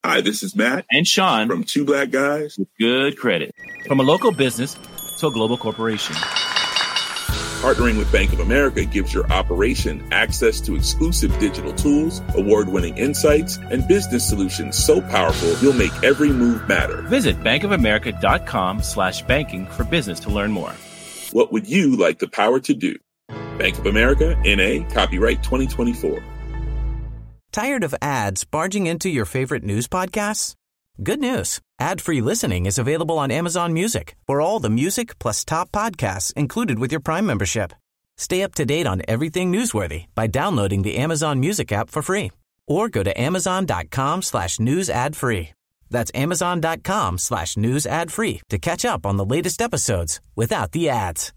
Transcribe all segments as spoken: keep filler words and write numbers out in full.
Hi, this is Matt and Sean from Two Black Guys with Good Credit. From a local business to a global corporation, partnering with Bank of America gives your operation access to exclusive digital tools, award-winning insights, and business solutions so powerful you'll make every move matter. Visit bankofamerica.com slash banking for business to learn more. What would you like the power to do? Bank of America, N A, copyright twenty twenty-four. Tired of ads barging into your favorite news podcasts? Good news. Ad-free listening is available on Amazon Music for all the music plus top podcasts included with your Prime membership. Stay up to date on everything newsworthy by downloading the Amazon Music app for free or go to amazon.com slash news ad free. That's amazon.com slash news ad free to catch up on the latest episodes without the ads.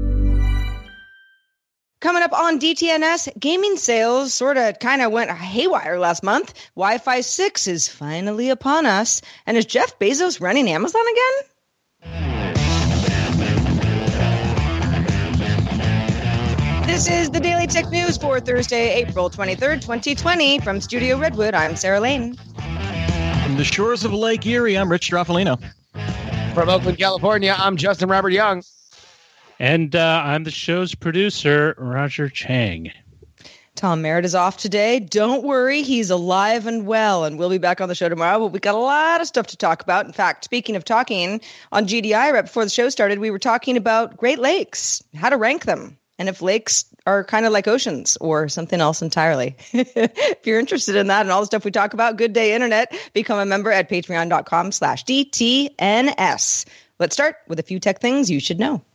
Coming up on D T N S, gaming sales sort of kind of went haywire last month. Wi-Fi six is finally upon us. And is Jeff Bezos running Amazon again? This is the Daily Tech News for Thursday, April twenty-third, twenty twenty. From Studio Redwood, I'm Sarah Lane. From the shores of Lake Erie, I'm Rich Straffolino. From Oakland, California, I'm Justin Robert Young. And uh, I'm the show's producer, Roger Chang. Tom Merritt is off today. Don't worry, he's alive and well, and we'll be back on the show tomorrow. But we got a lot of stuff to talk about. In fact, speaking of talking, on G D I right before the show started, we were talking about Great Lakes, how to rank them, and if lakes are kind of like oceans or something else entirely. If you're interested in that and all the stuff we talk about, Good Day Internet, become a member at patreon.com slash DTNS. Let's start with a few tech things you should know.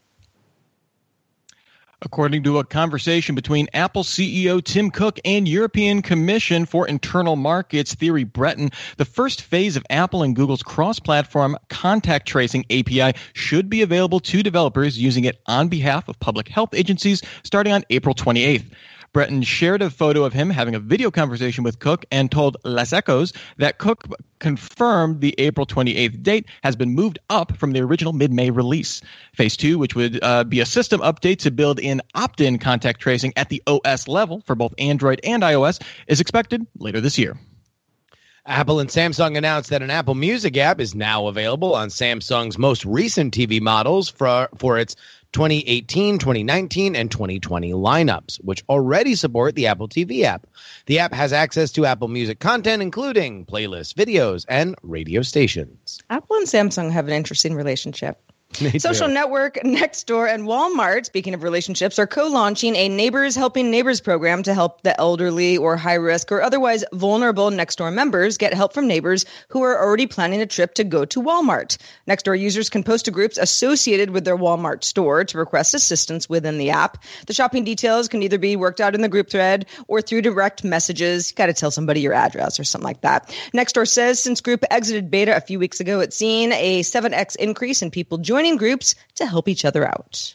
According to a conversation between Apple C E O Tim Cook and European Commission for Internal Markets Thierry Breton, the first phase of Apple and Google's cross-platform contact tracing A P I should be available to developers using it on behalf of public health agencies starting on April twenty-eighth. Breton shared a photo of him having a video conversation with Cook and told Les Echos that Cook confirmed the April twenty-eighth date has been moved up from the original mid-May release. Phase two, which would uh, be a system update to build in opt-in contact tracing at the O S level for both Android and iOS, is expected later this year. Apple and Samsung announced that an Apple Music app is now available on Samsung's most recent T V models for, for its twenty eighteen, twenty nineteen, and twenty twenty lineups, which already support the Apple T V app. The app has access to Apple Music content, including playlists, videos, and radio stations. Apple and Samsung have an interesting relationship. Social Network, Nextdoor, and Walmart, speaking of relationships, are co-launching a Neighbors Helping Neighbors program to help the elderly or high-risk or otherwise vulnerable Nextdoor members get help from neighbors who are already planning a trip to go to Walmart. Nextdoor users can post to groups associated with their Walmart store to request assistance within the app. The shopping details can either be worked out in the group thread or through direct messages. You got to tell somebody your address or something like that. Nextdoor says since group exited beta a few weeks ago, it's seen a seven x increase in people joining groups to help each other out.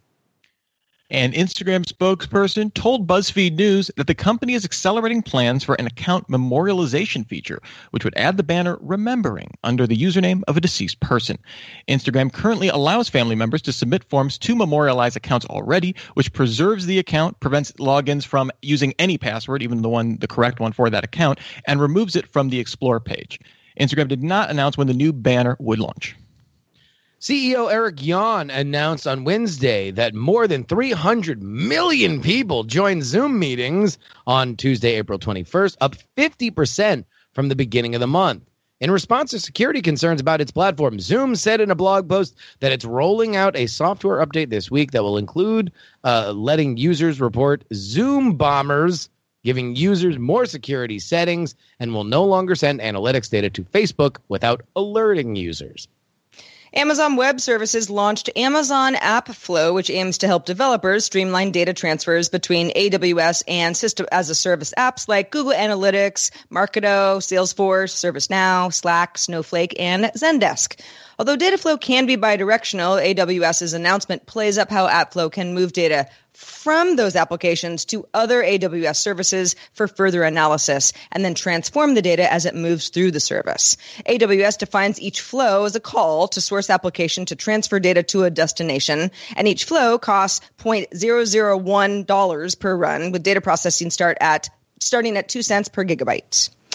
An Instagram spokesperson told BuzzFeed News that the company is accelerating plans for an account memorialization feature, which would add the banner remembering under the username of a deceased person. Instagram currently allows family members to submit forms to memorialize accounts already, which preserves the account, prevents logins from using any password, even the one, the correct one for that account, and removes it from the Explore page. Instagram did not announce when the new banner would launch. C E O Eric Yuan announced on Wednesday that more than three hundred million people joined Zoom meetings on Tuesday, April twenty-first, up fifty percent from the beginning of the month. In response to security concerns about its platform, Zoom said in a blog post that it's rolling out a software update this week that will include uh, letting users report Zoom bombers, giving users more security settings, and will no longer send analytics data to Facebook without alerting users. Amazon Web Services launched Amazon App Flow, which aims to help developers streamline data transfers between A W S and system-as-a-service apps like Google Analytics, Marketo, Salesforce, ServiceNow, Slack, Snowflake, and Zendesk. Although data flow can be bidirectional, AWS's announcement plays up how AppFlow can move data from those applications to other A W S services for further analysis and then transform the data as it moves through the service. A W S defines each flow as a call to source application to transfer data to a destination, and each flow costs zero point zero zero one dollars per run, with data processing start at starting at two cents per gigabyte.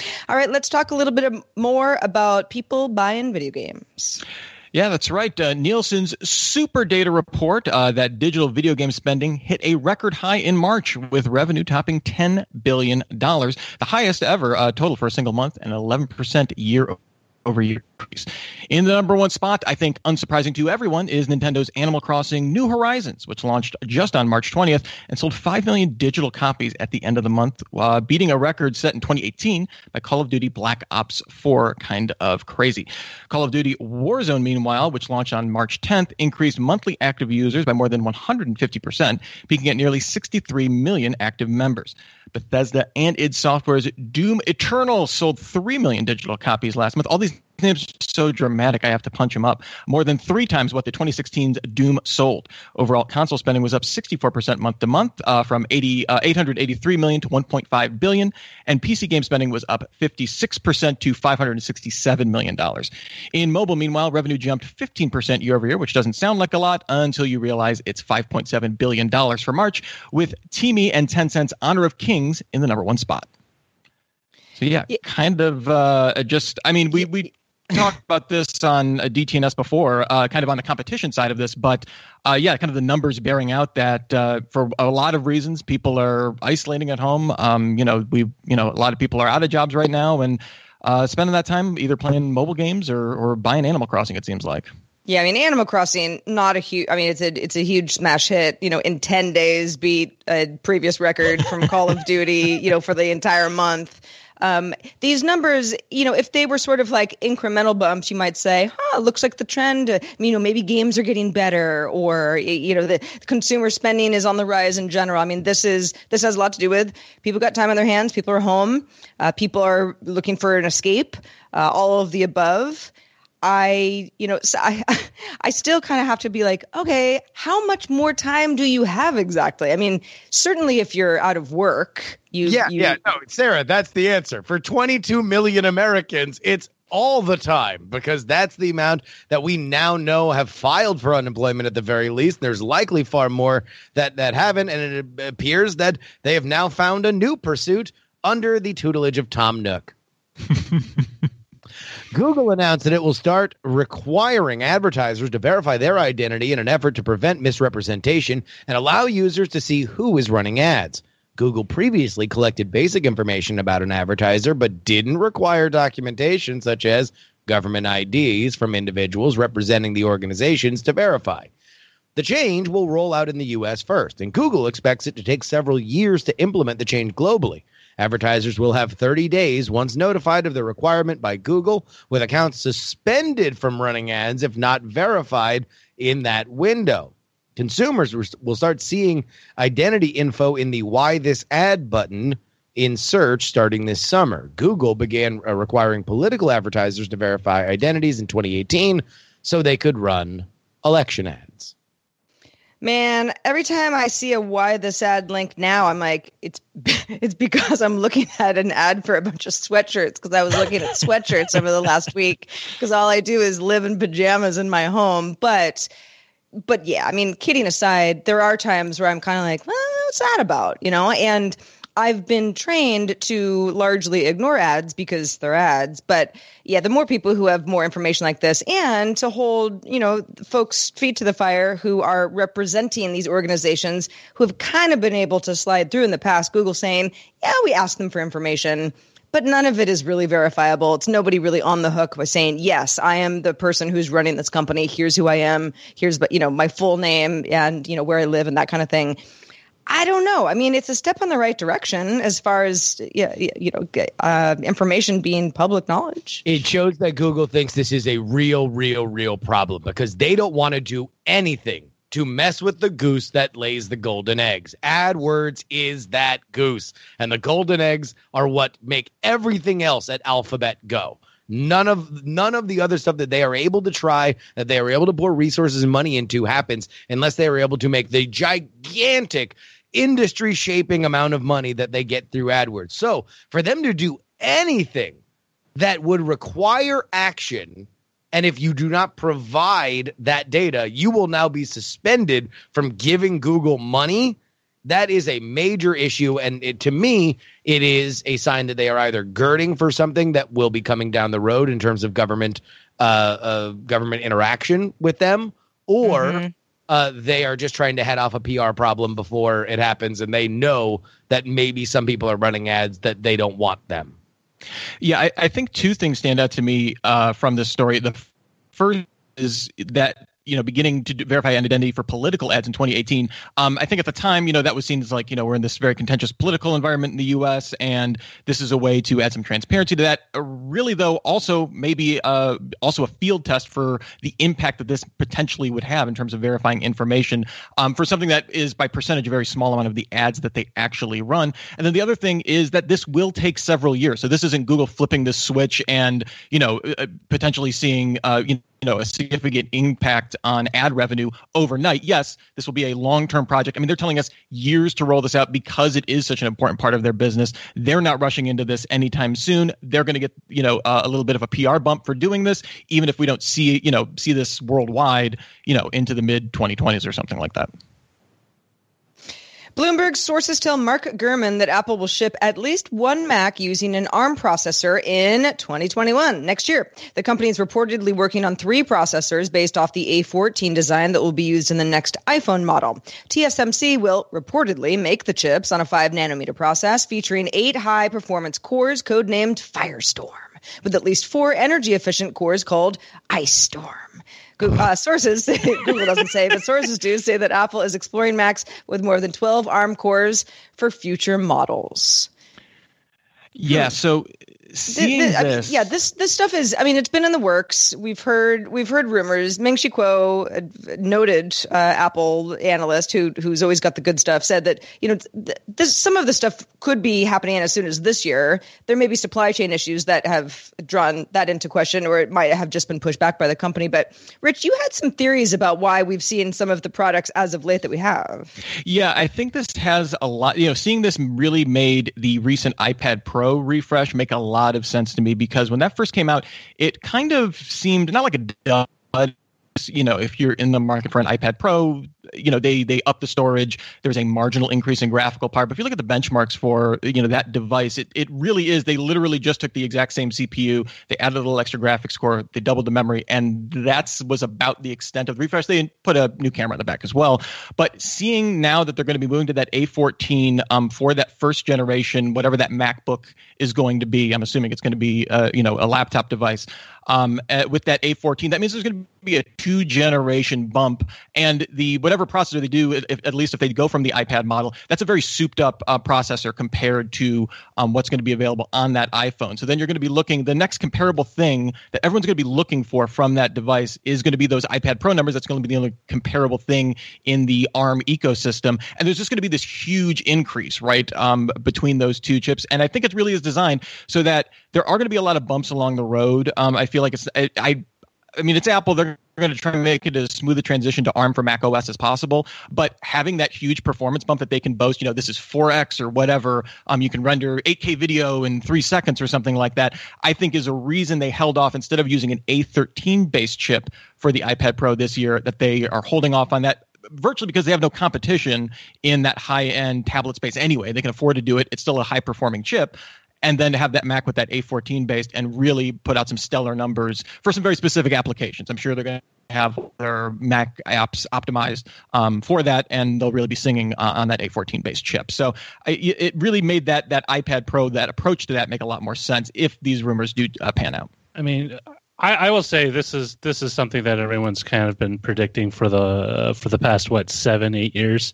All right, let's talk a little bit more about people buying video games. Yeah, that's right. Uh, Nielsen's Super Data report uh, that digital video game spending hit a record high in March, with revenue topping ten billion dollars, the highest ever uh, total for a single month, and eleven percent year over year increase. In the number one spot, I think unsurprising to everyone, is Nintendo's Animal Crossing New Horizons, which launched just on March twentieth and sold five million digital copies at the end of the month, uh, beating a record set in twenty eighteen by Call of Duty Black Ops four. Kind of crazy. Call of Duty Warzone, meanwhile, which launched on March tenth, increased monthly active users by more than one hundred fifty percent, peaking at nearly sixty-three million active members. Bethesda and id Software's Doom Eternal sold three million digital copies last month. All these names are so dramatic, I have to punch them up. More than three times what the twenty sixteen's Doom sold. Overall console spending was up sixty-four percent month to month, uh, from eighty, uh, eight hundred eighty-three million to one point five billion, and P C game spending was up fifty-six percent to five hundred sixty-seven million dollars. In mobile, meanwhile, revenue jumped fifteen percent year over year, which doesn't sound like a lot until you realize it's five point seven billion dollars for March, with Temu and Tencent's Honor of Kings in the number one spot. So yeah, yeah. kind of uh, just, I mean, we, we talked about this on uh, D T N S before, uh, kind of on the competition side of this, but uh, yeah, kind of the numbers bearing out that uh, for a lot of reasons, people are isolating at home. Um, you know, we, you know, a lot of people are out of jobs right now and uh, spending that time either playing mobile games or, or buying Animal Crossing, it seems like. Yeah, I mean, Animal Crossing, not a huge, I mean, it's a it's a huge smash hit, you know, in ten days beat a previous record from Call of Duty, you know, for the entire month. Um, these numbers, you know, if they were sort of like incremental bumps, you might say, huh, looks like the trend, uh, you know, maybe games are getting better, or, you know, the consumer spending is on the rise in general. I mean, this is, this has a lot to do with people got time on their hands, people are home, uh, people are looking for an escape, uh, all of the above. I, you know, so I, I still kind of have to be like, okay, how much more time do you have exactly? I mean, certainly if you're out of work, you, yeah, you, yeah, no, Sarah, that's the answer. For twenty-two million Americans, it's all the time, because that's the amount that we now know have filed for unemployment at the very least. There's likely far more that, that haven't, and it appears that they have now found a new pursuit under the tutelage of Tom Nook. Google announced that it will start requiring advertisers to verify their identity in an effort to prevent misrepresentation and allow users to see who is running ads. Google previously collected basic information about an advertiser, but didn't require documentation such as government I Ds from individuals representing the organizations to verify. The change will roll out in the U S first, and Google expects it to take several years to implement the change globally. Advertisers will have thirty days once notified of the requirement by Google, with accounts suspended from running ads if not verified in that window. Consumers will start seeing identity info in the Why This Ad button in search starting this summer. Google began uh, requiring political advertisers to verify identities in twenty eighteen so they could run election ads. Man, every time I see a Why This Ad link now, I'm like, it's it's because I'm looking at an ad for a bunch of sweatshirts, because I was looking at sweatshirts over the last week, because all I do is live in pajamas in my home. But but yeah, I mean, kidding aside, there are times where I'm kind of like, well, what's that about? You know, and I've been trained to largely ignore ads because they're ads. But yeah, the more people who have more information like this, and to hold, you know, folks' feet to the fire who are representing these organizations who have kind of been able to slide through in the past, Google saying, yeah, we asked them for information, but none of it is really verifiable. It's nobody really on the hook by saying, yes, I am the person who's running this company. Here's who I am. Here's, you know, my full name and, you know, where I live and that kind of thing. I don't know. I mean, it's a step in the right direction as far as, yeah, you know, uh, information being public knowledge. It shows that Google thinks this is a real, real, real problem, because they don't want to do anything to mess with the goose that lays the golden eggs. AdWords is that goose, and the golden eggs are what make everything else at Alphabet go. None of none of the other stuff that they are able to try, that they are able to pour resources and money into, happens unless they are able to make the gigantic industry-shaping amount of money that they get through AdWords. So for them to do anything that would require action, and if you do not provide that data, you will now be suspended from giving Google money, That is a major issue, and it, to me, it is a sign that they are either girding for something that will be coming down the road in terms of government uh, uh, government interaction with them, or mm-hmm. uh, they are just trying to head off a P R problem before it happens, and they know that maybe some people are running ads that they don't want them. Yeah, I, I think two things stand out to me uh, from this story. The first is that, you know, beginning to verify identity for political ads in twenty eighteen. Um, I think at the time, you know, that was seen as like, you know, we're in this very contentious political environment in the U S, and this is a way to add some transparency to that. Uh, really, though, also maybe uh, also a field test for the impact that this potentially would have in terms of verifying information um, for something that is by percentage a very small amount of the ads that they actually run. And then the other thing is that this will take several years. So this isn't Google flipping this switch and, you know, uh, potentially seeing, uh, you know, you know, a significant impact on ad revenue overnight. Yes, this will be a long-term project. I mean, they're telling us years to roll this out because it is such an important part of their business. They're not rushing into this anytime soon. They're going to get, you know, uh, a little bit of a P R bump for doing this, even if we don't see, you know, see this worldwide, you know, into the mid twenty twenties or something like that. Bloomberg sources tell Mark Gurman that Apple will ship at least one Mac using an ARM processor in twenty twenty-one, next year. The company is reportedly working on three processors based off the A fourteen design that will be used in the next iPhone model. T S M C will reportedly make the chips on a five nanometer process featuring eight high-performance cores codenamed Firestorm, with at least four energy-efficient cores called Ice Storm. Uh, sources, Google doesn't say, but sources do say that Apple is exploring Macs with more than twelve ARM cores for future models. Yeah, so seeing the, the, this, I mean, yeah, this this stuff is. I mean, it's been in the works. We've heard we've heard rumors. Ming-Chi Kuo, a noted uh, Apple analyst who who's always got the good stuff, said that you know th- this, some of the stuff could be happening as soon as this year. There may be supply chain issues that have drawn that into question, or it might have just been pushed back by the company. But Rich, you had some theories about why we've seen some of the products as of late that we have. Yeah, I think this has a lot. You know, seeing this really made the recent iPad Pro refresh make a lot of sense to me, because when that first came out, it kind of seemed not like a dud. You know, if you're in the market for an iPad Pro, you know, they they up the storage. There's a marginal increase in graphical power. But if you look at the benchmarks for, you know, that device, it, it really is. They literally just took the exact same C P U. They added a little extra graphics core. They doubled the memory. And that was about the extent of the refresh. They put a new camera in the back as well. But seeing now that they're going to be moving to that A fourteen um, for that first generation, whatever that MacBook is going to be, I'm assuming it's going to be, uh, you know, a laptop device. Um, uh, with that A fourteen, that means there's going to be a two generation bump, and the whatever processor they do, if, at least if they go from the iPad model, that's a very souped up uh, processor compared to um, what's going to be available on that iPhone. So then you're going to be looking, the next comparable thing that everyone's going to be looking for from that device is going to be those iPad Pro numbers. That's going to be the only comparable thing in the ARM ecosystem, and there's just going to be this huge increase, right, um, between those two chips. And I think it really is designed so that there are going to be a lot of bumps along the road. Um, I feel like it's I, I I mean, it's Apple. They're going to try and make it as smooth a transition to ARM for Mac O S as possible. But having that huge performance bump that they can boast, you know, this is four X or whatever, um, you can render eight K video in three seconds or something like that, I think is a reason they held off instead of using an A thirteen based chip for the iPad Pro this year, that they are holding off on that. Virtually because they have no competition in that high-end tablet space anyway. They can afford to do it. It's still a high-performing chip. And then to have that Mac with that A fourteen based and really put out some stellar numbers for some very specific applications. I'm sure they're going to have their Mac apps optimized um, for that, and they'll really be singing uh, on that A fourteen based chip. So I, it really made that that iPad Pro, that approach to that, make a lot more sense if these rumors do uh, pan out. I mean, I, I will say this is this is something that everyone's kind of been predicting for the uh, for the past what seven eight years.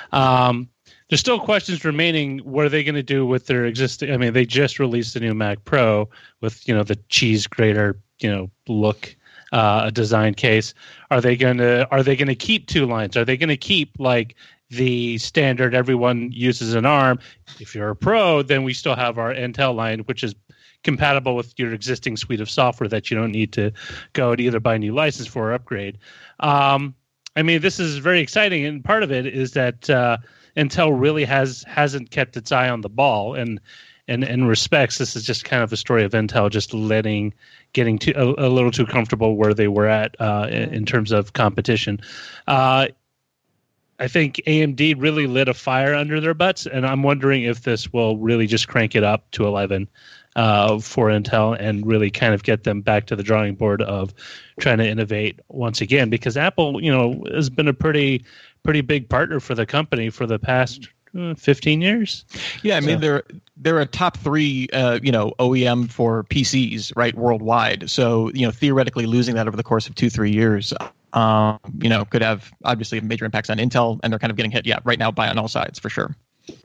Um, There's still questions remaining. What are they going to do with their existing? I mean, they just released a new Mac Pro with, you know, the cheese grater, you know, look, uh, a design case. Are they going to? Are they going to keep two lines? Are they going to keep like the standard everyone uses an ARM? If you're a Pro, then we still have our Intel line, which is compatible with your existing suite of software that you don't need to go and either buy a new license for or upgrade. Um, I mean, this is very exciting, and part of it is that. Uh, Intel really has hasn't kept its eye on the ball, and and in respects, this is just kind of the story of Intel just letting, getting too, a, a little too comfortable where they were at uh, in, in terms of competition. Uh, I think A M D really lit a fire under their butts, and I'm wondering if this will really just crank it up to eleven uh, for Intel and really kind of get them back to the drawing board of trying to innovate once again. Because Apple, you know, has been a pretty, pretty big partner for the company for the past uh, fifteen years. Yeah, I mean, so. they're they're a top three, uh, you know, O E M for P Cs, right, worldwide. So, you know, theoretically losing that over the course of two, three years. Um, you know, could have obviously major impacts on Intel, and they're kind of getting hit, yeah, right now by on all sides for sure.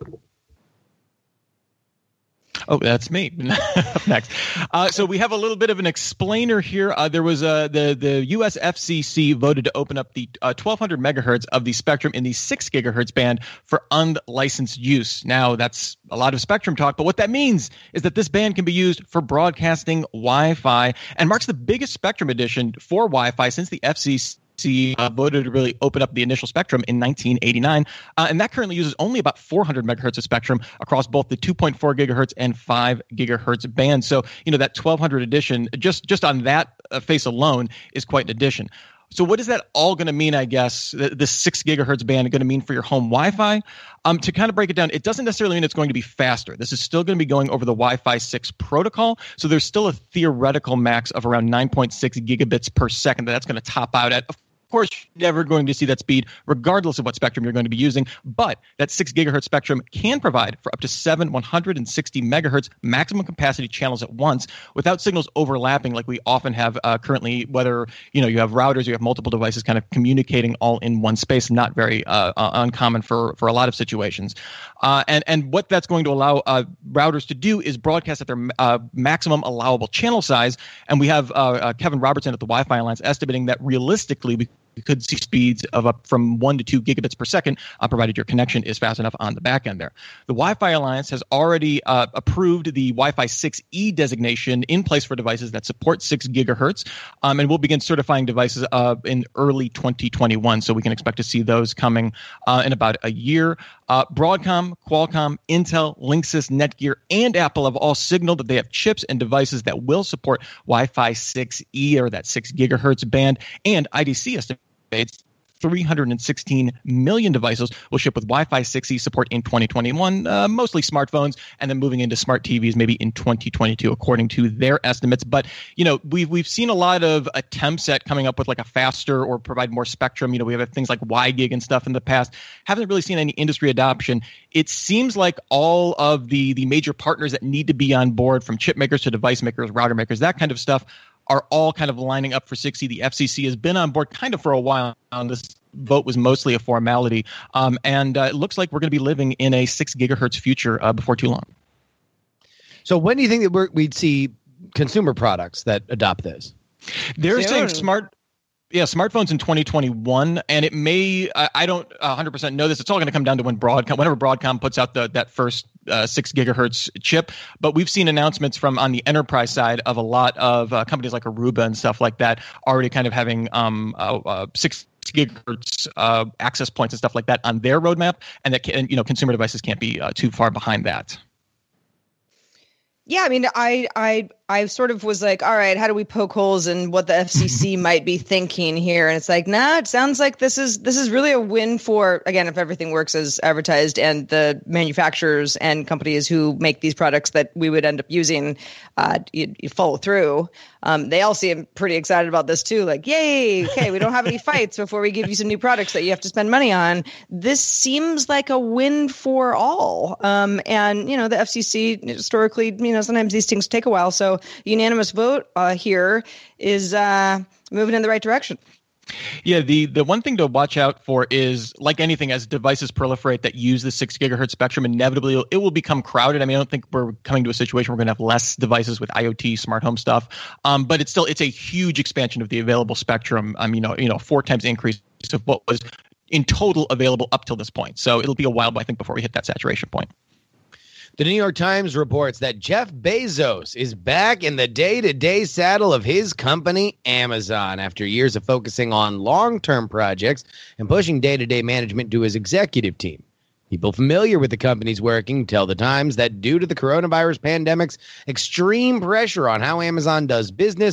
Oh, that's me. Next. Uh, so we have a little bit of an explainer here. Uh, there was uh, the, the U S F C C voted to open up the uh, twelve hundred megahertz of the spectrum in the six gigahertz band for unlicensed use. Now, that's a lot of spectrum talk, but what that means is that this band can be used for broadcasting Wi-Fi and marks the biggest spectrum addition for Wi-Fi since the F C C Uh, voted to really open up the initial spectrum in nineteen eighty-nine, uh, and that currently uses only about four hundred megahertz of spectrum across both the two point four gigahertz and five gigahertz bands. So, you know, that twelve hundred addition, just just on that uh, face alone, is quite an addition. So what is that all going to mean, I guess, this six gigahertz band going to mean for your home Wi-Fi? Um, to kind of break it down, it doesn't necessarily mean it's going to be faster. This is still going to be going over the Wi-Fi six protocol. So there's still a theoretical max of around nine point six gigabits per second that that's going to top out at. Of course, you're never going to see that speed regardless of what spectrum you're going to be using, but that six gigahertz spectrum can provide for up to seven one hundred sixty megahertz maximum capacity channels at once without signals overlapping like we often have uh, currently, whether you know you have routers, you have multiple devices kind of communicating all in one space, not very uh, uh, uncommon for, for a lot of situations. Uh, and, and what that's going to allow uh, routers to do is broadcast at their uh, maximum allowable channel size. And we have uh, uh, Kevin Robertson at the Wi-Fi Alliance estimating that realistically we You could see speeds of up from one to two gigabits per second, uh, provided your connection is fast enough on the back end there. The Wi-Fi Alliance has already uh, approved the Wi-Fi six E designation in place for devices that support six gigahertz, um, and we'll begin certifying devices uh, in early twenty twenty-one. So we can expect to see those coming uh, in about a year. Uh, Broadcom, Qualcomm, Intel, Linksys, Netgear, and Apple have all signaled that they have chips and devices that will support Wi-Fi six E or that six gigahertz band, and I D C estimates three hundred sixteen million devices will ship with Wi-Fi six E support in twenty twenty-one, uh, mostly smartphones, and then moving into smart T Vs maybe in twenty twenty-two, according to their estimates. But, you know, we've, we've seen a lot of attempts at coming up with like a faster or provide more spectrum. You know, we have things like WiGig and stuff in the past. Haven't really seen any industry adoption. It seems like all of the, the major partners that need to be on board, from chip makers to device makers, router makers, that kind of stuff, are all kind of lining up for six E. The F C C has been on board kind of for a while. This vote was mostly a formality. Um, and uh, it looks like we're going to be living in a six gigahertz future uh, before too long. So when do you think that we're, we'd see consumer products that adopt this? They're Soon. saying smart... Yeah, smartphones in twenty twenty-one, and it may, I, I don't one hundred percent know this. It's all going to come down to when Broadcom, whenever Broadcom puts out the that first uh, six gigahertz chip. But we've seen announcements from on the enterprise side of a lot of uh, companies like Aruba and stuff like that already kind of having um, uh, uh, six gigahertz uh, access points and stuff like that on their roadmap, and that can, you know, consumer devices can't be uh, too far behind that. Yeah, I mean, I, I, I sort of was like, all right, how do we poke holes in what the F C C might be thinking here? And it's like, nah, it sounds like this is this is really a win for, again, if everything works as advertised, and the manufacturers and companies who make these products that we would end up using, uh, you, you follow through. Um, they all seem pretty excited about this too. Like, yay, okay, we don't have any fights before we give you some new products that you have to spend money on. This seems like a win for all. Um, and, you know, the F C C historically, you know, sometimes these things take a while. So unanimous vote uh, here is uh, moving in the right direction. Yeah, the, the one thing to watch out for is, like anything, as devices proliferate that use the six gigahertz spectrum, inevitably it will become crowded. I mean, I don't think we're coming to a situation where we're going to have less devices with IoT, smart home stuff, um, but it's still it's a huge expansion of the available spectrum. Um, you know, you know, four times increase of what was in total available up till this point. So it'll be a while, I think, before we hit that saturation point. The New York Times reports that Jeff Bezos is back in the day-to-day saddle of his company, Amazon, after years of focusing on long-term projects and pushing day-to-day management to his executive team. People familiar with the company's working tell the Times that due to the coronavirus pandemic's extreme pressure on how Amazon does business,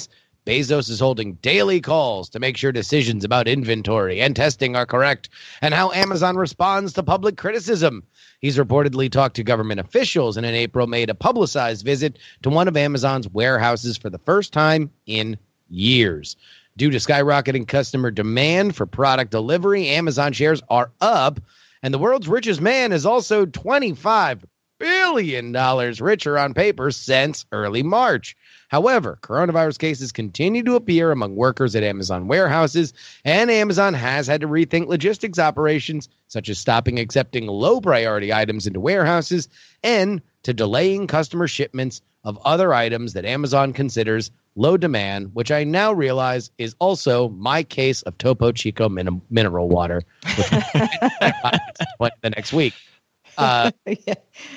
Bezos is holding daily calls to make sure decisions about inventory and testing are correct, and how Amazon responds to public criticism. He's reportedly talked to government officials and in April made a publicized visit to one of Amazon's warehouses for the first time in years. Due to skyrocketing customer demand for product delivery, Amazon shares are up, and the world's richest man is also twenty-five billion dollars richer on paper since early March. However, coronavirus cases continue to appear among workers at Amazon warehouses, and Amazon has had to rethink logistics operations, such as stopping accepting low-priority items into warehouses and to delaying customer shipments of other items that Amazon considers low demand, which I now realize is also my case of Topo Chico min- mineral water, which the next week. Uh, yeah.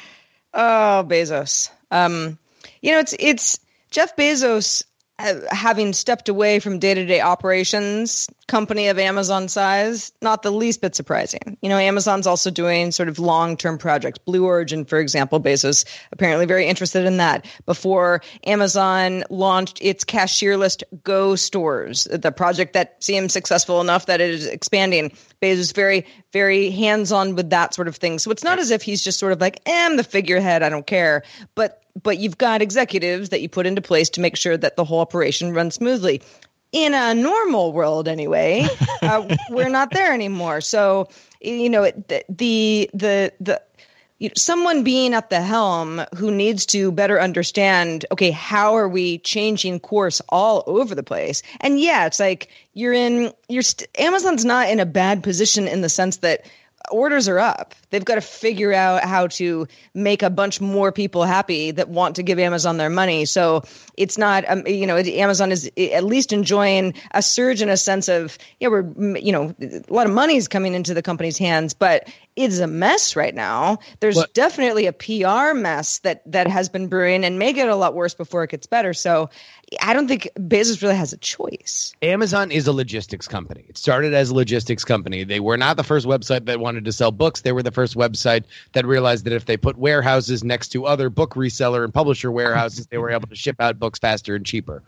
Oh, Bezos. Um, you know, it's it's Jeff Bezos, uh, having stepped away from day-to-day operations, company of Amazon size, not the least bit surprising. You know, Amazon's also doing sort of long-term projects. Blue Origin, for example, Bezos apparently very interested in that. Before Amazon launched its cashierless Go stores, the project that seems successful enough that it is expanding, Bezos very, very hands-on with that sort of thing. So it's not as if he's just sort of like, eh, I'm the figurehead, I don't care. But but you've got executives that you put into place to make sure that the whole operation runs smoothly. In a normal world, anyway, uh, we're not there anymore. So, you know, the the the, the you know, someone being at the helm who needs to better understand, okay, how are we changing course all over the place? And yeah, it's like you're in, you're st- Amazon's not in a bad position in the sense that orders are up. They've got to figure out how to make a bunch more people happy that want to give Amazon their money. So it's not, um, you know, Amazon is at least enjoying a surge in a sense of, yeah, we're, you know, a lot of money is coming into the company's hands, but it's a mess right now. There's what? definitely a P R mess that that has been brewing and may get a lot worse before it gets better. So I don't think Bezos really has a choice. Amazon is a logistics company. It started as a logistics company. They were not the first website that wanted to sell books. They were the first website that realized that if they put warehouses next to other book reseller and publisher warehouses, they were able to ship out books faster and cheaper.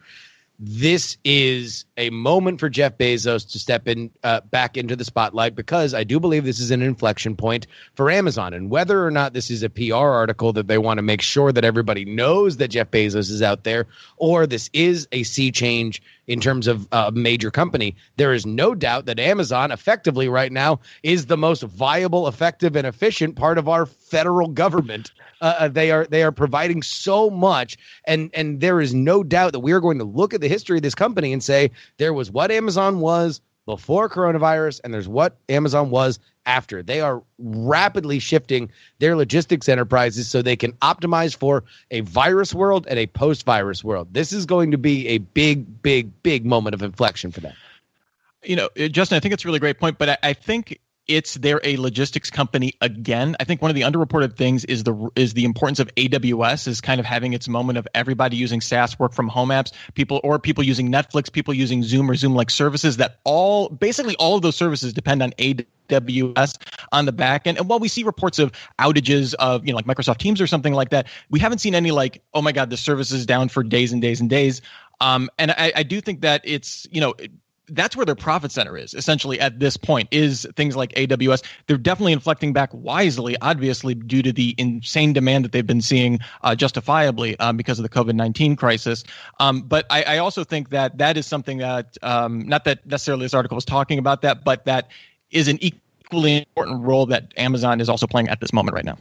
This is a moment for Jeff Bezos to step in uh, back into the spotlight, because I do believe this is an inflection point for Amazon. And whether or not this is a P R article that they want to make sure that everybody knows that Jeff Bezos is out there, or this is a sea change in terms of a uh, major company, there is no doubt that Amazon effectively right now is the most viable, effective, and efficient part of our federal government. Uh, they are they are providing so much, and and there is no doubt that we are going to look at the history of this company and say there was what Amazon was before coronavirus, and there's what Amazon was after. They are rapidly shifting their logistics enterprises so they can optimize for a virus world and a post-virus world. This is going to be a big, big, big moment of inflection for them. You know, Justin, I think it's a really great point, but I, I think it's they're a logistics company again. I think one of the underreported things is the is the importance of A W S is kind of having its moment of everybody using SaaS work from home apps, people or people using Netflix, people using Zoom or Zoom-like services that all basically all of those services depend on A W S on the back end. And while we see reports of outages of, you know, like Microsoft Teams or something like that, we haven't seen any like, oh my God, the service is down for days and days and days. Um, and I, I do think that it's, you know, that's where their profit center is essentially at this point, is things like A W S. They're definitely inflecting back wisely, obviously, due to the insane demand that they've been seeing uh, justifiably um, because of the COVID nineteen crisis. Um, but I, I also think that that is something that, um, not that necessarily this article was talking about that, but that is an equally important role that Amazon is also playing at this moment right now.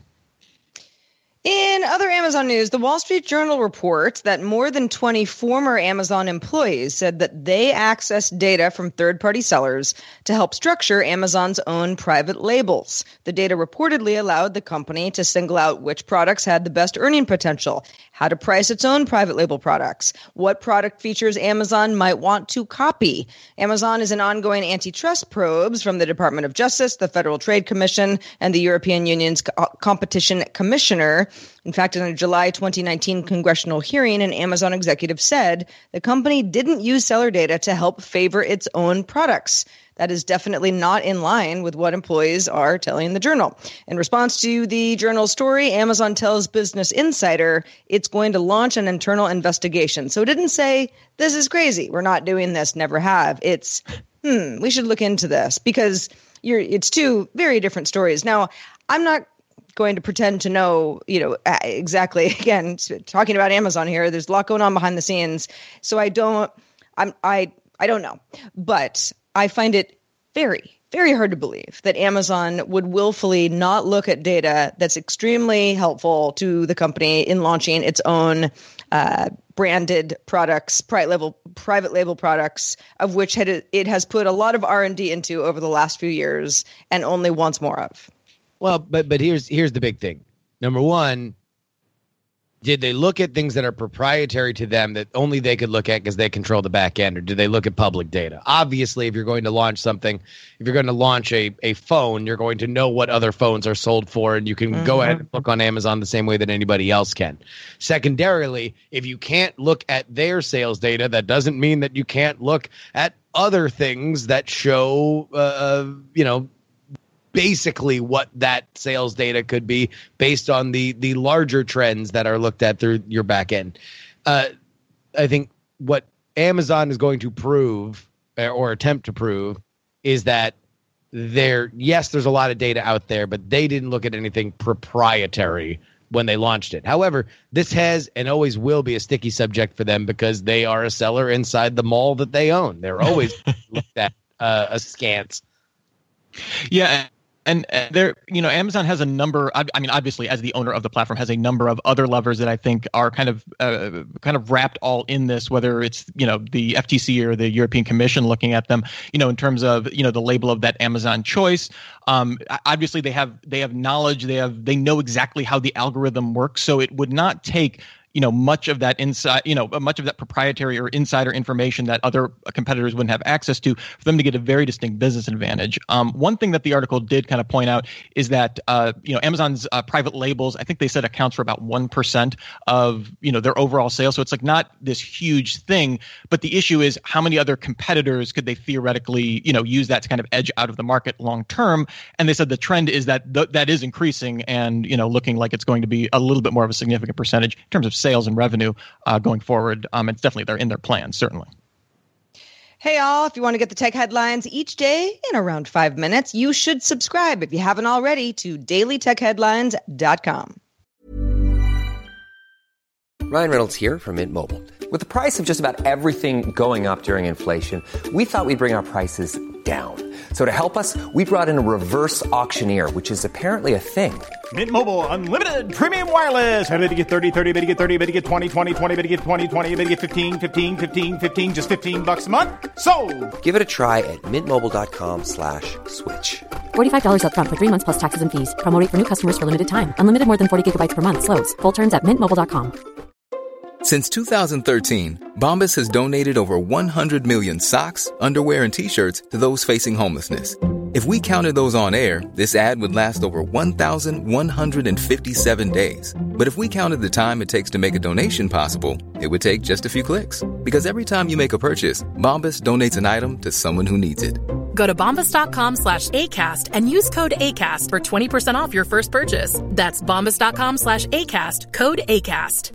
In other Amazon news, the Wall Street Journal reports that more than twenty former Amazon employees said that they accessed data from third-party sellers to help structure Amazon's own private labels. The data reportedly allowed the company to single out which products had the best earning potential, how to price its own private label products, what product features Amazon might want to copy. Amazon is in ongoing antitrust probes from the Department of Justice, the Federal Trade Commission, and the European Union's Co- Competition Commissioner In fact, in a July twenty nineteen congressional hearing, an Amazon executive said the company didn't use seller data to help favor its own products. That is definitely not in line with what employees are telling the Journal. In response to the Journal's story, Amazon tells Business Insider it's going to launch an internal investigation. So it didn't say, this is crazy, we're not doing this, never have. It's, hmm, we should look into this, because you're, it's two very different stories. Now, I'm not going to pretend to know, you know, exactly, again, talking about Amazon here, there's a lot going on behind the scenes. So I don't, I'm, I, I don't know, but I find it very, very hard to believe that Amazon would willfully not look at data that's extremely helpful to the company in launching its own uh, branded products, private label, private label products, of which had, it has put a lot of R and D into over the last few years and only wants more of. Well, but but here's here's the big thing. Number one, did they look at things that are proprietary to them that only they could look at because they control the back end, or did they look at public data? Obviously, if you're going to launch something, if you're going to launch a, a phone, you're going to know what other phones are sold for, and you can mm-hmm. go ahead and look on Amazon the same way that anybody else can. Secondarily, if you can't look at their sales data, that doesn't mean that you can't look at other things that show, uh, you know, basically what that sales data could be based on the the larger trends that are looked at through your back end. Uh, I think what Amazon is going to prove or attempt to prove is that there, yes, there's a lot of data out there, but they didn't look at anything proprietary when they launched it. However, this has and always will be a sticky subject for them because they are a seller inside the mall that they own. They're always looked at uh, askance. Yeah. And uh, there, you know, Amazon has a number. I, I mean, obviously, as the owner of the platform, has a number of other levers that I think are kind of, uh, kind of wrapped all in this. Whether it's, you know, the F T C or the European Commission looking at them, you know, in terms of, you know, the label of that Amazon choice. Um, obviously, they have they have knowledge. They have they know exactly how the algorithm works. So it would not take, you know, much of that inside, you know, much of that proprietary or insider information that other competitors wouldn't have access to for them to get a very distinct business advantage. Um, one thing that the article did kind of point out is that, uh, you know, Amazon's uh, private labels, I think they said accounts for about one percent of, you know, their overall sales. So it's like not this huge thing, but the issue is how many other competitors could they theoretically, you know, use that to kind of edge out of the market long term. And they said the trend is that th- that is increasing and, you know, looking like it's going to be a little bit more of a significant percentage in terms of sales and revenue uh, going forward. Um, it's definitely they're in their plans, certainly. Hey, all, if you want to get the tech headlines each day in around five minutes, you should subscribe, if you haven't already, to daily tech headlines dot com. Ryan Reynolds here from Mint Mobile. With the price of just about everything going up during inflation, we thought we'd bring our prices down. So to help us, we brought in a reverse auctioneer, which is apparently a thing. Mint Mobile Unlimited Premium Wireless. How to get thirty, thirty, how to get thirty, how to get twenty, twenty, twenty, how to get twenty, twenty, how to get fifteen, fifteen, fifteen, fifteen, just fifteen bucks a month? Sold! Give it a try at mintmobile.com slash switch. forty-five dollars up front for three months plus taxes and fees. Promo rate for new customers for limited time. Unlimited more than forty gigabytes per month. Slows full terms at mint mobile dot com. Since two thousand thirteen, Bombas has donated over one hundred million socks, underwear, and T-shirts to those facing homelessness. If we counted those on air, this ad would last over one thousand one hundred fifty-seven days. But if we counted the time it takes to make a donation possible, it would take just a few clicks. Because every time you make a purchase, Bombas donates an item to someone who needs it. Go to bombas.com slash ACAST and use code ACAST for twenty percent off your first purchase. That's bombas.com slash ACAST, code ACAST.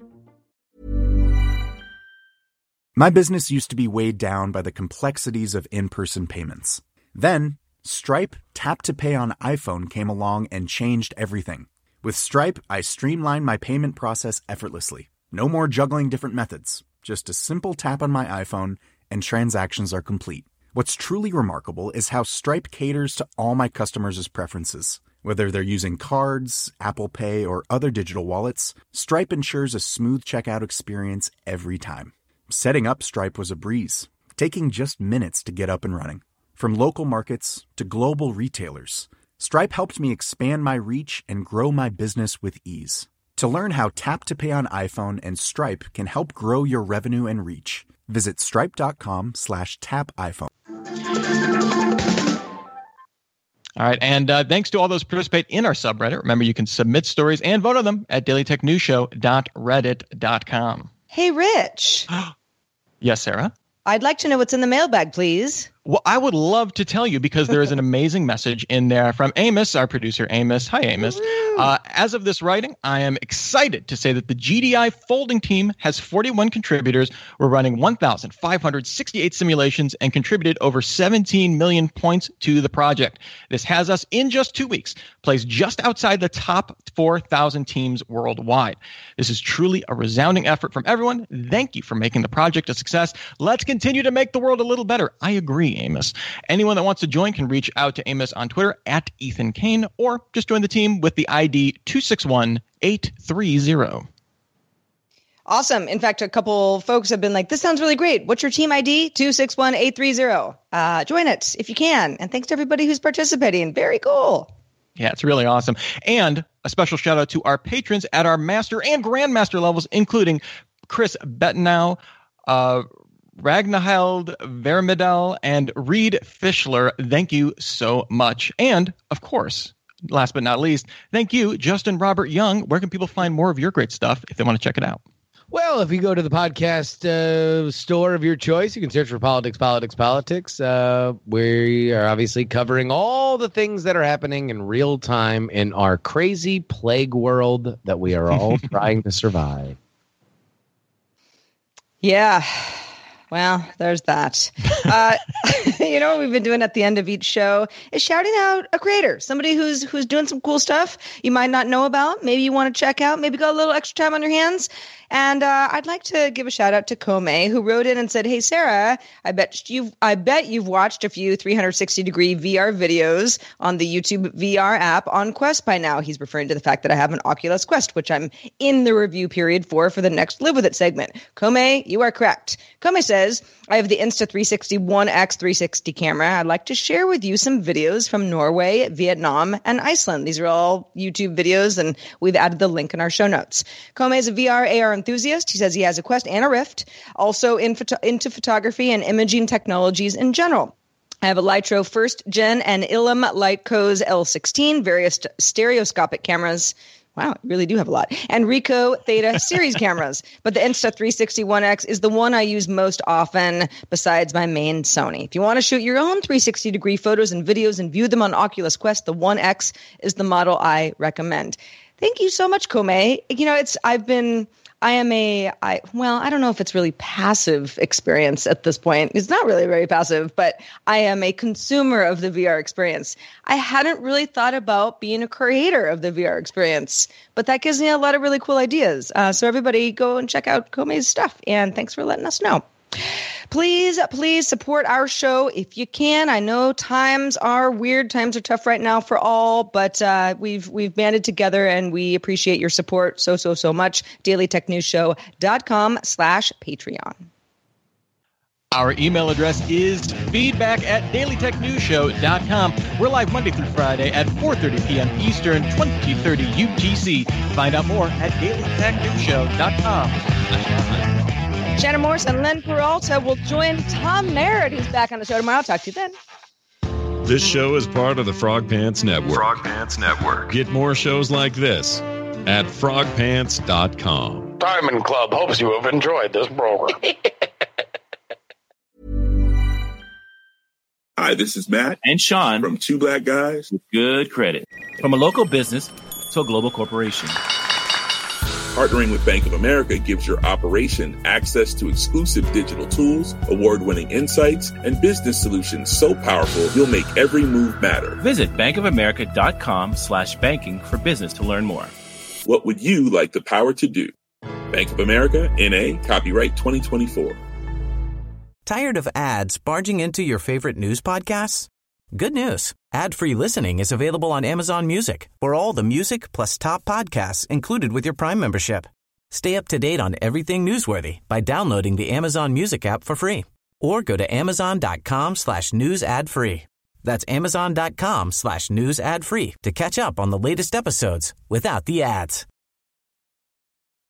My business used to be weighed down by the complexities of in-person payments. Then, Stripe Tap to Pay on iPhone came along and changed everything. With Stripe, I streamlined my payment process effortlessly. No more juggling different methods. Just a simple tap on my iPhone and transactions are complete. What's truly remarkable is how Stripe caters to all my customers' preferences. Whether they're using cards, Apple Pay, or other digital wallets, Stripe ensures a smooth checkout experience every time. Setting up Stripe was a breeze, taking just minutes to get up and running. From local markets to global retailers, Stripe helped me expand my reach and grow my business with ease. To learn how Tap to Pay on iPhone and Stripe can help grow your revenue and reach, visit stripe.com slash tap iPhone. All right. And uh, thanks to all those who participate in our subreddit. Remember, you can submit stories and vote on them at daily tech news show dot reddit dot com. Hey, Rich. Yes, Sarah? I'd like to know what's in the mailbag, please. Well, I would love to tell you because there is an amazing message in there from Amos, our producer, Amos. Hi, Amos. Uh, as of this writing, I am excited to say that the G D I folding team has forty-one contributors. We're running one thousand five hundred sixty-eight simulations and contributed over seventeen million points to the project. This has us, in just two weeks, placed just outside the top four thousand teams worldwide. This is truly a resounding effort from everyone. Thank you for making the project a success. Let's continue to make the world a little better. I agree, Amos. Anyone that wants to join can reach out to Amos on Twitter at Ethan Kane, or just join the team with the I D two six one eight three zero. Awesome. In fact, a couple folks have been like, this sounds really great. What's your team I D? two six one eight three zero. Uh, join it if you can. And thanks to everybody who's participating. Very cool. Yeah, it's really awesome. And a special shout out to our patrons at our master and grandmaster levels, including Chris Bettenau, uh, Ragnhild Vermidal, and Reed Fischler. Thank you so much. And, of course, last but not least, thank you, Justin Robert Young. Where can people find more of your great stuff if they want to check it out? Well, if you go to the podcast uh, store of your choice, you can search for Politics, Politics, Politics. Uh, we are obviously covering all the things that are happening in real time in our crazy plague world that we are all trying to survive. Yeah. Well, there's that. Uh, you know what we've been doing at the end of each show is shouting out a creator, somebody who's who's doing some cool stuff you might not know about. Maybe you want to check out. Maybe got a little extra time on your hands. And uh, I'd like to give a shout out to Kome, who wrote in and said, "Hey Sarah, I bet you've I bet you've watched a few three sixty degree V R videos on the YouTube V R app on Quest by now." He's referring to the fact that I have an Oculus Quest, which I'm in the review period for for the next Live With It segment. Kome, you are correct. Kome says, "I have the Insta three sixty One X three sixty camera. I'd like to share with you some videos from Norway, Vietnam, and Iceland. These are all YouTube videos, and we've added the link in our show notes." Kome is a V R A R enthusiast. He says he has a Quest and a Rift, also in photo- into photography and imaging technologies in general. I have a Lytro first gen and Ilum Lightco's L sixteen, various st- stereoscopic cameras. Wow, you really do have a lot. And Ricoh Theta series cameras. But the Insta three sixty One X is the one I use most often besides my main Sony. If you want to shoot your own three sixty degree photos and videos and view them on Oculus Quest, the One X is the model I recommend. Thank you so much, Kome. You know, it's I've been... I am a, I, well, I don't know if it's really passive experience at this point. It's not really very passive, but I am a consumer of the V R experience. I hadn't really thought about being a creator of the V R experience, but that gives me a lot of really cool ideas. Uh, so everybody go and check out Kome's stuff, and thanks for letting us know. Please, please support our show if you can. I know times are weird. Times are tough right now for all, but uh, we've we've banded together, and we appreciate your support so, so, so much. daily tech news show dot com slash Patreon. Our email address is feedback at daily tech news show dot com. We're live Monday through Friday at four thirty p.m. Eastern, twenty thirty U T C. Find out more at daily tech news show dot com. Shannon Morse and Len Peralta will join Tom Merritt, who's back on the show tomorrow. I'll talk to you then. This show is part of the Frog Pants Network. Frog Pants Network. Get more shows like this at frog pants dot com. Diamond Club hopes you have enjoyed this program. Hi, this is Matt and Sean from Two Black Guys with Good Credit. From a local business to a global corporation, partnering with Bank of America gives your operation access to exclusive digital tools, award-winning insights, and business solutions so powerful you'll make every move matter. Visit bankofamerica.com slash banking for business to learn more. What would you like the power to do? Bank of America, N A, copyright twenty twenty-four. Tired of ads barging into your favorite news podcasts? Good news. Ad-free listening is available on Amazon Music for all the music plus top podcasts included with your Prime membership. Stay up to date on everything newsworthy by downloading the Amazon Music app for free or go to amazon.com slash news ad free. That's amazon.com slash news ad free to catch up on the latest episodes without the ads.